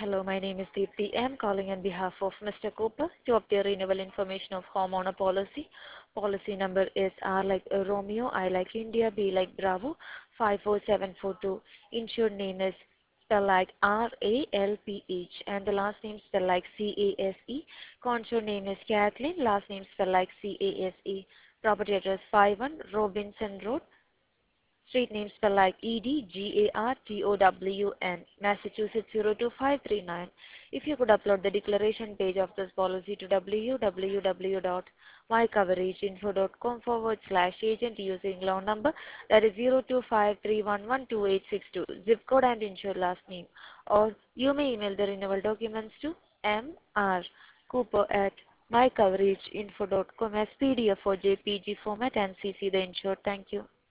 Hello, my name is Deepti. I'm calling on behalf of Mr. Cooper to obtain renewal information of homeowner policy. Policy number is R like Romeo, I like India, B like Bravo, 54742. Insured name is spelled like RALPH and the last name spelled like CASE. Consured name is Kathleen, last name spelled like CASE. Property address 51 Robinson Road, street name spelled like EDGARTOWN, Massachusetts 02539. If you could upload the declaration page of this policy to www.mycoverageinfo.com/agent using loan number that is 02531122862, zip code and insure last name. Or you may email the renewal documents to mrcooper@mycoverageinfo.com as PDF or JPG format and CC the insured. Thank you.